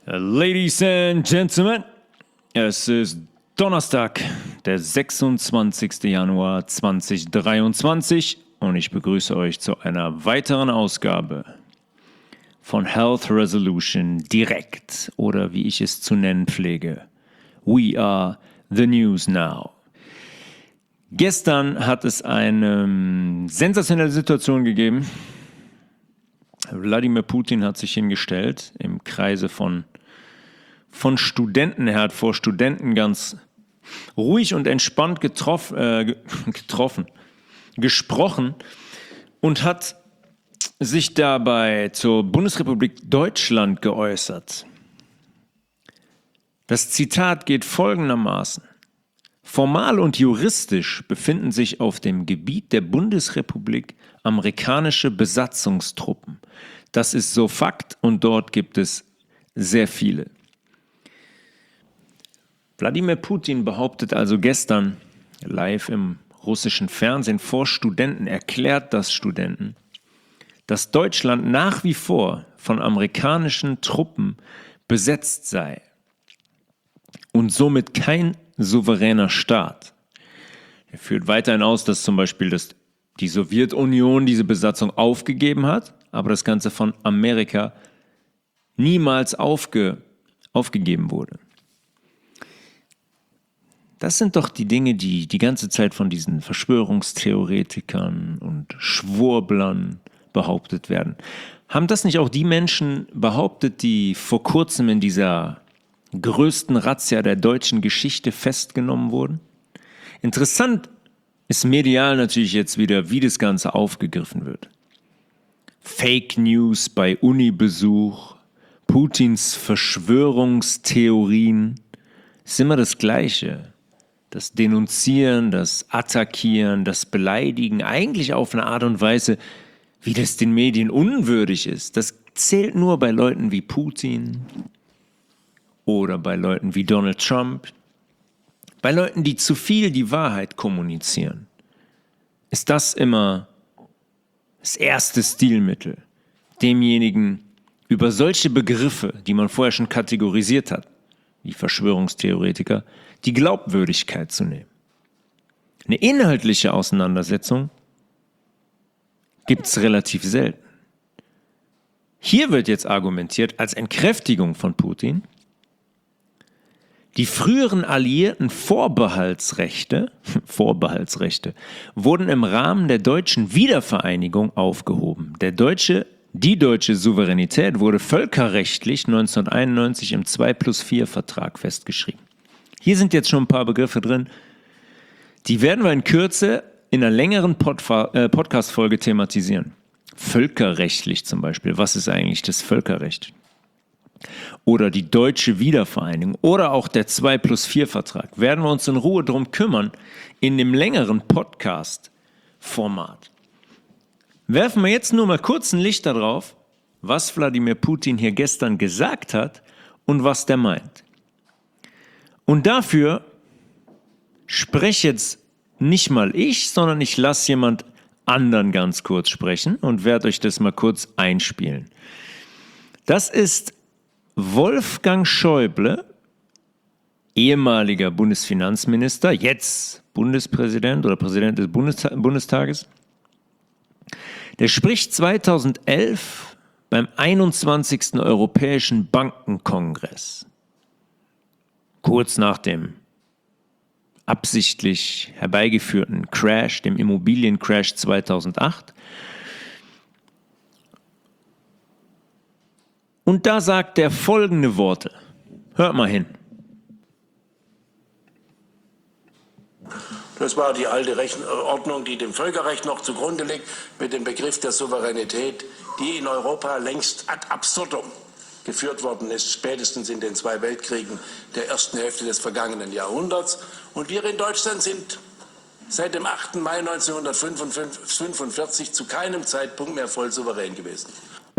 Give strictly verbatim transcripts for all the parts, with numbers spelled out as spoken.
Ladies and Gentlemen, es ist Donnerstag, der sechsundzwanzigster Januar zweitausenddreiundzwanzig und ich begrüße euch zu einer weiteren Ausgabe von Health Resolution Direkt oder wie ich es zu nennen pflege, We Are the News Now. Gestern hat es eine sensationelle Situation gegeben. Wladimir Putin hat sich hingestellt im Kreise von, von Studenten. Er hat vor Studenten ganz ruhig und entspannt getroff, äh, getroffen, gesprochen und hat sich dabei zur Bundesrepublik Deutschland geäußert. Das Zitat geht folgendermaßen: Formal und juristisch befinden sich auf dem Gebiet der Bundesrepublik amerikanische Besatzungstruppen. Das ist so Fakt und dort gibt es sehr viele. Wladimir Putin behauptet also gestern live im russischen Fernsehen vor Studenten, erklärt das Studenten, dass Deutschland nach wie vor von amerikanischen Truppen besetzt sei und somit kein souveräner Staat. Er führt weiterhin aus, dass zum Beispiel das, die Sowjetunion diese Besatzung aufgegeben hat, aber das Ganze von Amerika niemals aufge, aufgegeben wurde. Das sind doch die Dinge, die die ganze Zeit von diesen Verschwörungstheoretikern und Schwurblern behauptet werden. Haben das nicht auch die Menschen behauptet, die vor kurzem in dieser größten Razzia der deutschen Geschichte festgenommen wurden? Interessant ist medial natürlich jetzt wieder, wie das Ganze aufgegriffen wird. Fake News bei Unibesuch, Putins Verschwörungstheorien, ist immer das Gleiche. Das Denunzieren, das Attackieren, das Beleidigen, eigentlich auf eine Art und Weise, wie das den Medien unwürdig ist. Das zählt nur bei Leuten wie Putin oder bei Leuten wie Donald Trump. Bei Leuten, die zu viel die Wahrheit kommunizieren, ist das immer das erste Stilmittel, demjenigen über solche Begriffe, die man vorher schon kategorisiert hat, wie Verschwörungstheoretiker, die Glaubwürdigkeit zu nehmen. Eine inhaltliche Auseinandersetzung gibt es relativ selten. Hier wird jetzt argumentiert, als Entkräftigung von Putin, die früheren alliierten Vorbehaltsrechte, Vorbehaltsrechte wurden im Rahmen der deutschen Wiedervereinigung aufgehoben. Der deutsche, die deutsche Souveränität wurde völkerrechtlich neunzehnhunderteinundneunzig im zwei plus vier Vertrag festgeschrieben. Hier sind jetzt schon ein paar Begriffe drin, die werden wir in Kürze in einer längeren Podfa- äh, Podcast-Folge thematisieren. Völkerrechtlich zum Beispiel. Was ist eigentlich das Völkerrecht? Oder die deutsche Wiedervereinigung oder auch der zwei plus vier Vertrag. Werden wir uns in Ruhe drum kümmern in dem längeren Podcast-Format. Werfen wir jetzt nur mal kurz ein Licht darauf, was Wladimir Putin hier gestern gesagt hat und was der meint. Und dafür spreche jetzt nicht mal ich, sondern ich lasse jemand anderen ganz kurz sprechen und werde euch das mal kurz einspielen. Das ist Wolfgang Schäuble, ehemaliger Bundesfinanzminister, jetzt Bundespräsident oder Präsident des Bundesta- Bundestages. Der spricht zweitausendelf beim einundzwanzigsten Europäischen Bankenkongress, kurz nach dem absichtlich herbeigeführten Crash, dem Immobiliencrash zweitausendacht. Und da sagt er folgende Worte. Hört mal hin. Das war die alte Rechtsordnung, die dem Völkerrecht noch zugrunde liegt, mit dem Begriff der Souveränität, die in Europa längst ad absurdum geführt worden ist, spätestens in den zwei Weltkriegen der ersten Hälfte des vergangenen Jahrhunderts. Und wir in Deutschland sind seit dem achten Mai neunzehnhundertfünfundvierzig zu keinem Zeitpunkt mehr voll souverän gewesen.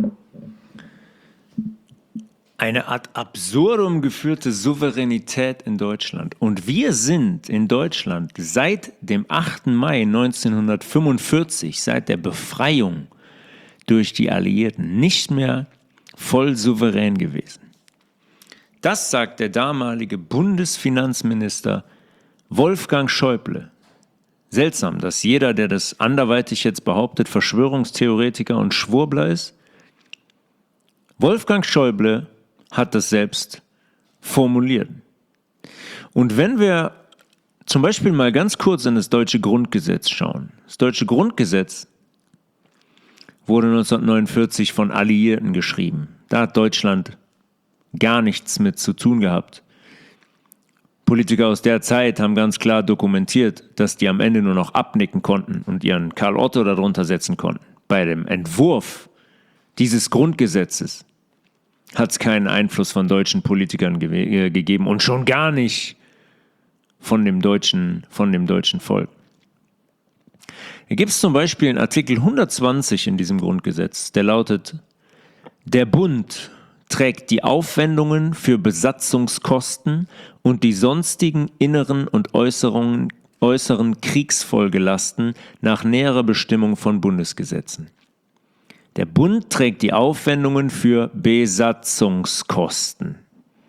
Eine ad absurdum geführte Souveränität in Deutschland. Und wir sind in Deutschland seit dem achten Mai neunzehnhundertfünfundvierzig, seit der Befreiung durch die Alliierten, nicht mehr voll souverän gewesen. Das sagt der damalige Bundesfinanzminister Wolfgang Schäuble. Seltsam, dass jeder, der das anderweitig jetzt behauptet, Verschwörungstheoretiker und Schwurbler ist. Wolfgang Schäuble hat das selbst formuliert. Und wenn wir zum Beispiel mal ganz kurz in das deutsche Grundgesetz schauen. Das deutsche Grundgesetz wurde neunzehnhundertneunundvierzig von Alliierten geschrieben. Da hat Deutschland gar nichts mit zu tun gehabt. Politiker aus der Zeit haben ganz klar dokumentiert, dass die am Ende nur noch abnicken konnten und ihren Karl Otto darunter setzen konnten. Bei dem Entwurf dieses Grundgesetzes hat es keinen Einfluss von deutschen Politikern ge- gegeben und schon gar nicht von dem deutschen, von dem deutschen Volk. Hier gibt es zum Beispiel in Artikel hundertzwanzig in diesem Grundgesetz, der lautet: Der Bund trägt die Aufwendungen für Besatzungskosten und die sonstigen inneren und äußeren, äußeren Kriegsfolgelasten nach näherer Bestimmung von Bundesgesetzen. Der Bund trägt die Aufwendungen für Besatzungskosten.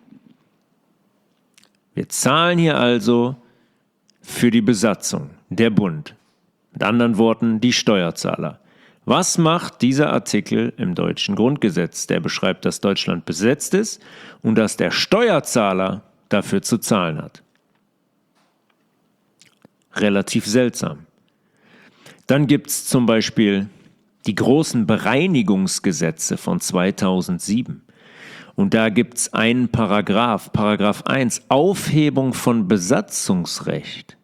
Wir zahlen hier also für die Besatzung, der Bund. Mit anderen Worten, die Steuerzahler. Was macht dieser Artikel im deutschen Grundgesetz? Der beschreibt, dass Deutschland besetzt ist und dass der Steuerzahler dafür zu zahlen hat. Relativ seltsam. Dann gibt es zum Beispiel die großen Bereinigungsgesetze von zweitausendsieben. Und da gibt es einen Paragraph, Paragraph eins, Aufhebung von Besatzungsrecht.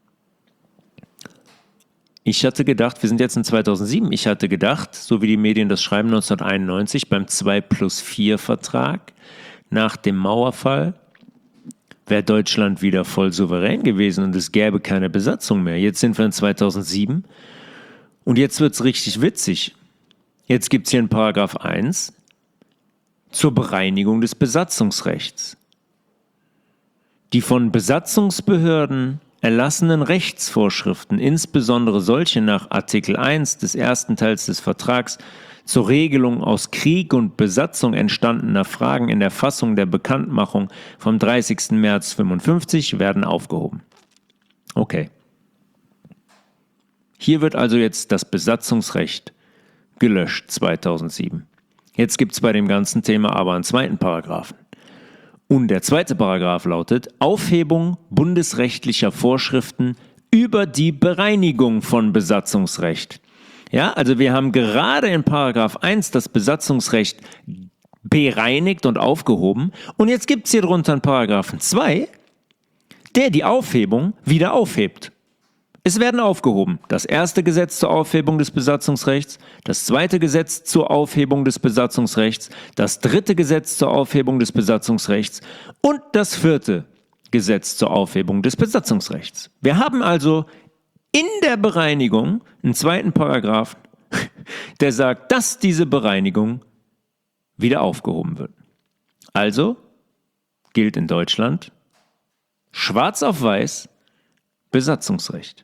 Ich hatte gedacht, wir sind jetzt in zweitausendsieben, ich hatte gedacht, so wie die Medien das schreiben, neunzehnhunderteinundneunzig beim zwei plus vier Vertrag nach dem Mauerfall wäre Deutschland wieder voll souverän gewesen und es gäbe keine Besatzung mehr. Jetzt sind wir in zweitausendsieben und jetzt wird es richtig witzig. Jetzt gibt es hier in Paragraph eins zur Bereinigung des Besatzungsrechts. Die von Besatzungsbehörden erlassenen Rechtsvorschriften, insbesondere solche nach Artikel eins des ersten Teils des Vertrags zur Regelung aus Krieg und Besatzung entstandener Fragen in der Fassung der Bekanntmachung vom dreißigsten März fünfundfünfzig werden aufgehoben. Okay. Hier wird also jetzt das Besatzungsrecht gelöscht, zweitausendsieben. Jetzt gibt es bei dem ganzen Thema aber einen zweiten Paragraphen. Und der zweite Paragraph lautet: Aufhebung bundesrechtlicher Vorschriften über die Bereinigung von Besatzungsrecht. Ja, also wir haben gerade in Paragraph eins das Besatzungsrecht bereinigt und aufgehoben. Und jetzt gibt es hier drunter einen Paragraphen zwei, der die Aufhebung wieder aufhebt. Es werden aufgehoben das erste Gesetz zur Aufhebung des Besatzungsrechts, das zweite Gesetz zur Aufhebung des Besatzungsrechts, das dritte Gesetz zur Aufhebung des Besatzungsrechts und das vierte Gesetz zur Aufhebung des Besatzungsrechts. Wir haben also in der Bereinigung einen zweiten Paragraphen, der sagt, dass diese Bereinigung wieder aufgehoben wird. Also gilt in Deutschland schwarz auf weiß Besatzungsrecht.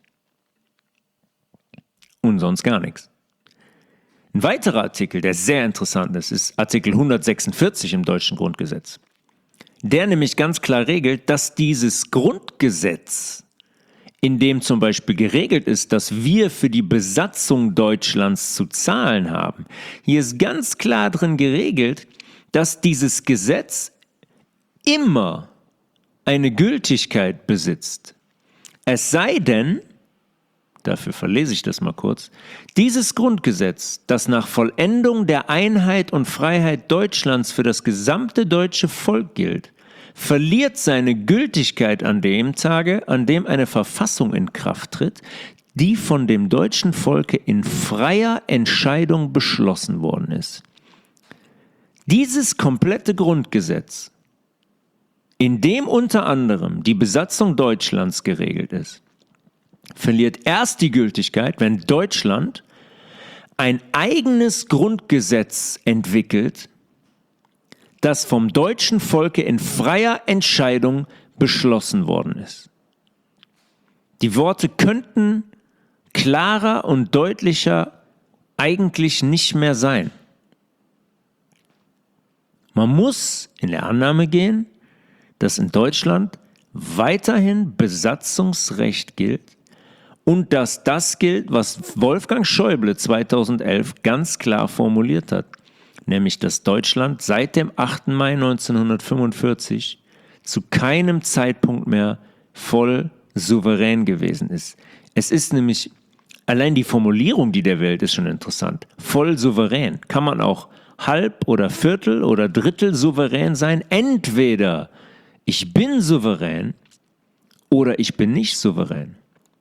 Und sonst gar nichts. Ein weiterer Artikel, der sehr interessant ist, ist Artikel hundertsechsundvierzig im deutschen Grundgesetz. Der nämlich ganz klar regelt, dass dieses Grundgesetz, in dem zum Beispiel geregelt ist, dass wir für die Besatzung Deutschlands zu zahlen haben, hier ist ganz klar drin geregelt, dass dieses Gesetz immer eine Gültigkeit besitzt. Es sei denn, dafür verlese ich das mal kurz, dieses Grundgesetz, das nach Vollendung der Einheit und Freiheit Deutschlands für das gesamte deutsche Volk gilt, verliert seine Gültigkeit an dem Tage, an dem eine Verfassung in Kraft tritt, die von dem deutschen Volke in freier Entscheidung beschlossen worden ist. Dieses komplette Grundgesetz, in dem unter anderem die Besatzung Deutschlands geregelt ist, verliert erst die Gültigkeit, wenn Deutschland ein eigenes Grundgesetz entwickelt, das vom deutschen Volke in freier Entscheidung beschlossen worden ist. Die Worte könnten klarer und deutlicher eigentlich nicht mehr sein. Man muss in der Annahme gehen, dass in Deutschland weiterhin Besatzungsrecht gilt und dass das gilt, was Wolfgang Schäuble zweitausendelf ganz klar formuliert hat, nämlich dass Deutschland seit dem achten Mai neunzehnhundertfünfundvierzig zu keinem Zeitpunkt mehr voll souverän gewesen ist. Es ist nämlich, allein die Formulierung, die der Welt, ist schon interessant. Voll souverän. Kann man auch halb oder Viertel oder Drittel souverän sein? Entweder ich bin souverän oder ich bin nicht souverän.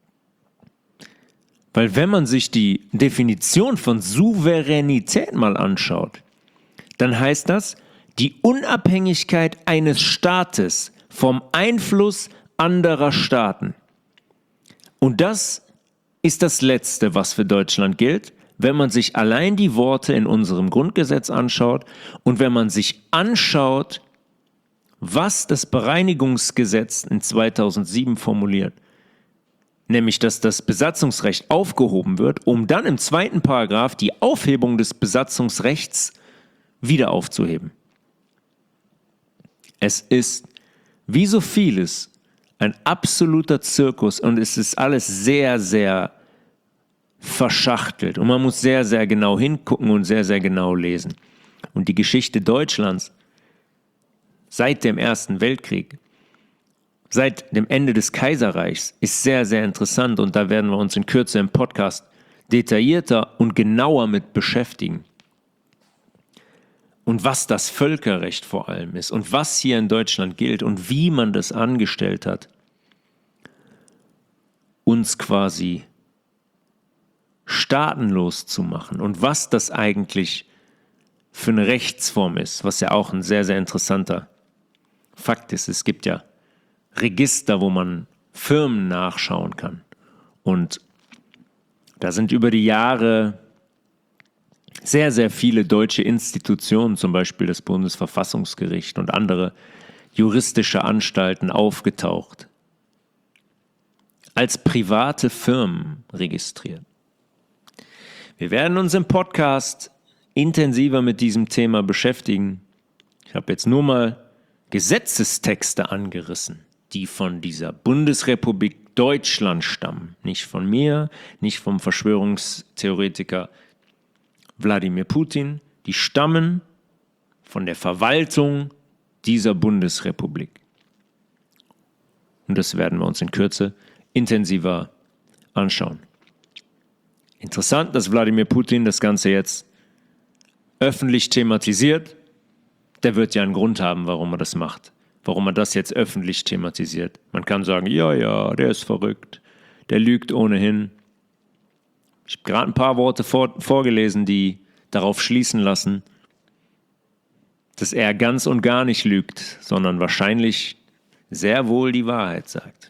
Weil wenn man sich die Definition von Souveränität mal anschaut, dann heißt das, die Unabhängigkeit eines Staates vom Einfluss anderer Staaten. Und das ist das Letzte, was für Deutschland gilt, wenn man sich allein die Worte in unserem Grundgesetz anschaut und wenn man sich anschaut, was das Bereinigungsgesetz in zweitausendsieben formuliert. Nämlich, dass das Besatzungsrecht aufgehoben wird, um dann im zweiten Paragraph die Aufhebung des Besatzungsrechts wieder aufzuheben. Es ist, wie so vieles, ein absoluter Zirkus und es ist alles sehr, sehr verschachtelt und man muss sehr, sehr genau hingucken und sehr, sehr genau lesen. Und die Geschichte Deutschlands seit dem Ersten Weltkrieg, seit dem Ende des Kaiserreichs ist sehr, sehr interessant und da werden wir uns in Kürze im Podcast detaillierter und genauer mit beschäftigen. Und was das Völkerrecht vor allem ist und was hier in Deutschland gilt und wie man das angestellt hat, uns quasi staatenlos zu machen und was das eigentlich für eine Rechtsform ist, was ja auch ein sehr, sehr interessanter Fakt ist. Es gibt ja Register, wo man Firmen nachschauen kann und da sind über die Jahre sehr, sehr viele deutsche Institutionen, zum Beispiel das Bundesverfassungsgericht und andere juristische Anstalten aufgetaucht, als private Firmen registriert. Wir werden uns im Podcast intensiver mit diesem Thema beschäftigen. Ich habe jetzt nur mal Gesetzestexte angerissen, die von dieser Bundesrepublik Deutschland stammen. Nicht von mir, nicht vom Verschwörungstheoretiker Wladimir Putin, die stammen von der Verwaltung dieser Bundesrepublik. Und das werden wir uns in Kürze intensiver anschauen. Interessant, dass Wladimir Putin das Ganze jetzt öffentlich thematisiert. Der wird ja einen Grund haben, warum er das macht. Warum er das jetzt öffentlich thematisiert. Man kann sagen, ja, ja, der ist verrückt. Der lügt ohnehin. Ich habe gerade ein paar Worte vor, vorgelesen, die darauf schließen lassen, dass er ganz und gar nicht lügt, sondern wahrscheinlich sehr wohl die Wahrheit sagt.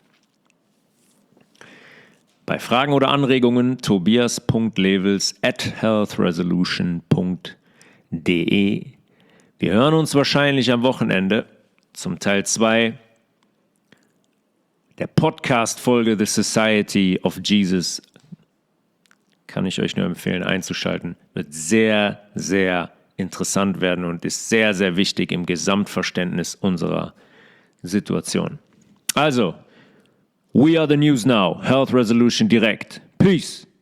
Bei Fragen oder Anregungen tobias punkt levels at healthresolution punkt de. Wir hören uns wahrscheinlich am Wochenende zum Teil zwei der Podcast-Folge The Society of Jesus. Kann ich euch nur empfehlen, einzuschalten. Wird sehr, sehr interessant werden und ist sehr, sehr wichtig im Gesamtverständnis unserer Situation. Also, we are the news now. Health Resolution direkt. Peace.